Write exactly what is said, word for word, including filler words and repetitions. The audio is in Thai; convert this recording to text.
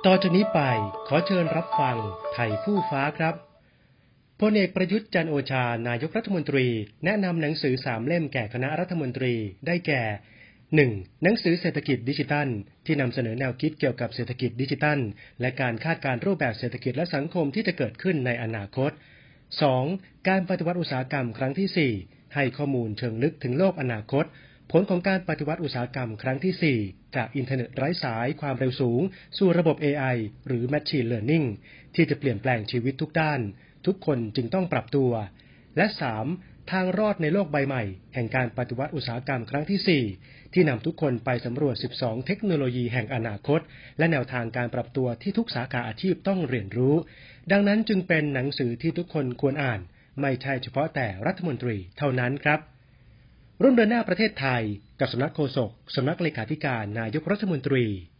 ต่อจากนี้ไปขอเชิญรับฟังไทยคู่ฟ้าครับพลเอกประยุทธ์จันทร์โอชานายกรัฐมนตรีแนะนำหนังสือสามเล่มแก่คณะรัฐมนตรีได้แก่ หนึ่ง. หนังสือเศรษฐกิจดิจิทัลที่นำเสนอแนวคิดเกี่ยวกับเศรษฐกิจดิจิทัลและการคาดการณ์รูปแบบเศรษฐกิจและสังคมที่จะเกิดขึ้นในอนาคต สอง. การปฏิวัติอุตสาหกรรมครั้งที่ สี่ ให้ข้อมูลเชิงลึกถึงโลกอนาคตผลของการปฏิวัติอุตสาหกรรมครั้งที่ สี่ จากอินเทอร์เน็ตไร้สายความเร็วสูงสู่ระบบ เอ ไอ หรือ Machine Learning ที่จะเปลี่ยนแปลงชีวิตทุกด้านทุกคนจึงต้องปรับตัวและ สาม. ทางรอดในโลกใบใหม่แห่งการปฏิวัติอุตสาหกรรมครั้งที่ สี่ ที่นำทุกคนไปสำรวจ สิบสอง เทคโนโลยีแห่งอนาคตและแนวทางการปรับตัวที่ทุกสาขาอาชีพต้องเรียนรู้ดังนั้นจึงเป็นหนังสือที่ทุกคนควรอ่านไม่ใช่เฉพาะแต่รัฐมนตรีเท่านั้นครับร่วมเดินหน้าประเทศไทยกับสำนักโฆษกสำนักเลขาธิการนายกรัฐมนตรี